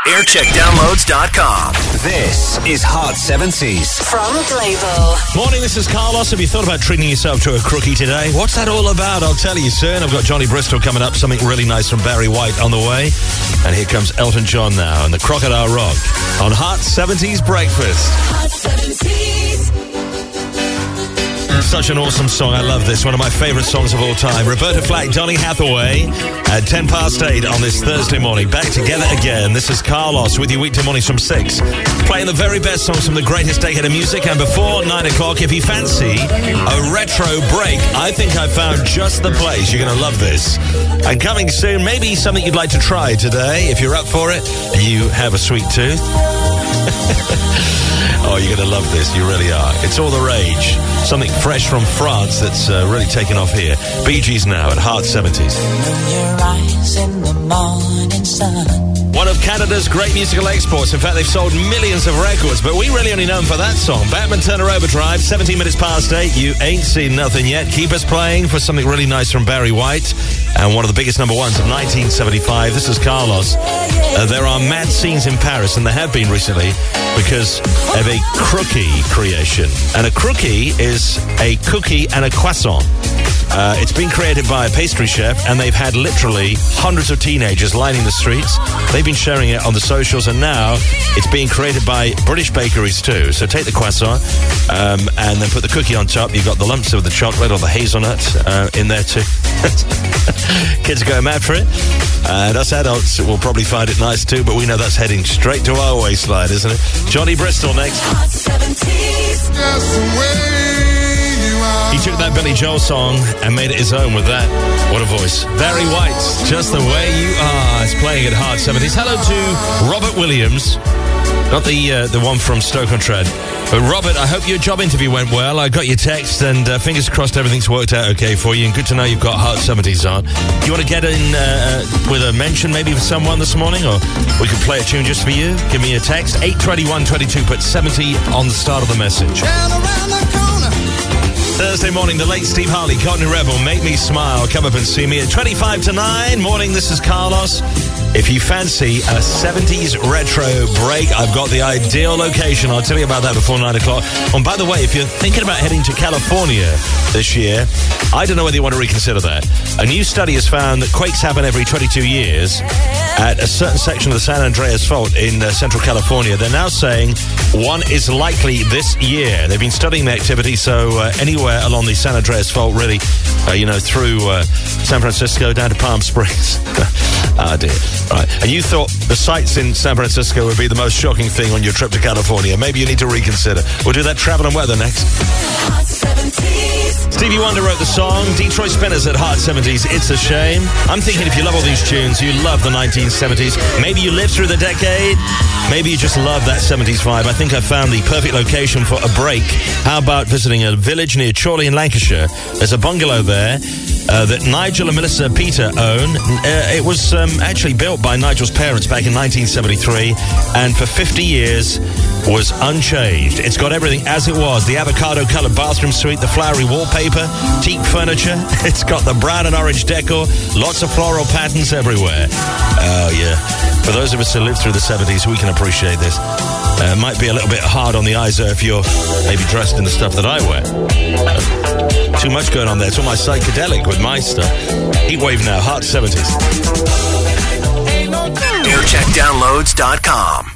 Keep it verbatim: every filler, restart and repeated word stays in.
aircheck downloads dot com. This is Hot seventies. From Global. Morning, this is Carlos. Have you thought about treating yourself to a crookie today? What's that all about? I'll tell you soon. I've got Johnny Bristol coming up, something really nice from Barry White on the way. And here comes Elton John now and the Crocodile Rock on Hot seventies Breakfast. Hot seventies. Such an awesome song. I love this. One of my favorite songs of all time. Roberta Flack, Donny Hathaway at ten past eight on this Thursday morning. Back together again. This is Carlos with you weekday mornings from six. Playing the very best songs from the greatest decade of music. And before nine o'clock, if you fancy a retro break, I think I found just the place. You're going to love this. And coming soon, maybe something you'd like to try today. If you're up for it, you have a sweet tooth. Oh, you're going to love this. You really are. It's all the rage. Something fresh from France that's uh, really taken off here. Bee Gees now at Hot seventies. One of Canada's great musical exports. In fact, they've sold millions of records, but we really only know them for that song. Batman Turner Overdrive, seventeen minutes past eight. You ain't seen nothing yet. Keep us playing for something really nice from Barry White and one of the biggest number ones of nineteen seventy-five. This is Carlos. Uh, there are mad scenes in Paris, and there have been recently, because of a crookie creation. And a crookie is a cookie and a croissant. Uh, it's been created by a pastry chef, and they've had literally hundreds of teenagers lining the streets. They've been sharing it on the socials, and now it's being created by British bakeries too. So take the croissant um, and then put the cookie on top. You've got the lumps of the chocolate or the hazelnut uh, in there too. Kids are going mad for it. And us adults will probably find it nice too, but we know that's heading straight to our waistline, isn't it? Johnny Bristol next. Hot seventies. He took that Billy Joel song and made it his own with that. What a voice. Barry White, Just the Way You Are, is playing at Hot seventies. Hello to Robert Williams. Not the uh, the one from Stoke-on-Trent. But Robert, I hope your job interview went well. I got your text, and uh, fingers crossed everything's worked out okay for you. And good to know you've got Hot seventies on. Do you want to get in uh, with a mention maybe for someone this morning? Or we could play a tune just for you? Give me a text. eight twenty-one twenty-two, put seventy on the start of the message. Thursday morning, the late Steve Harley, Courtney Rebel, Make Me Smile. Come up and see me at twenty-five to nine. Morning, this is Carlos. If you fancy a seventies retro break, I've got the ideal location. I'll tell you about that before nine o'clock. And by the way, if you're thinking about heading to California this year, I don't know whether you want to reconsider that. A new study has found that quakes happen every twenty-two years at a certain section of the San Andreas Fault in uh, Central California. They're now saying one is likely this year. They've been studying the activity, so uh, anywhere along the San Andreas Fault, really, uh, you know, through uh, San Francisco down to Palm Springs. Ah, dear. Right. And you thought the sights in San Francisco would be the most shocking thing on your trip to California. Maybe you need to reconsider. We'll do that travel and weather next. Hot seventies. Stevie Wonder wrote the song. Detroit Spinners at Hot seventies. It's a shame. I'm thinking if you love all these tunes, you love the nineteen seventies. Maybe you lived through the decade. Maybe you just love that seventies vibe. I think I found the perfect location for a break. How about visiting a village near Chorley in Lancashire? There's a bungalow there uh, that Nigel and Melissa Peter own. Uh, it was um, actually built by Nigel's parents back in nineteen seventy-three, and for fifty years was unchanged. It's got everything as it was. The avocado-coloured bathroom suite, the flowery wallpaper, teak furniture. It's got the brown and orange decor, lots of floral patterns everywhere. Oh, yeah. For those of us who lived through the seventies, we can appreciate this. Uh, might be a little bit hard on the eyes though if you're maybe dressed in the stuff that I wear. Uh, too much going on there. It's almost psychedelic with my stuff. Heatwave now, Hot seventies. aircheck downloads dot com.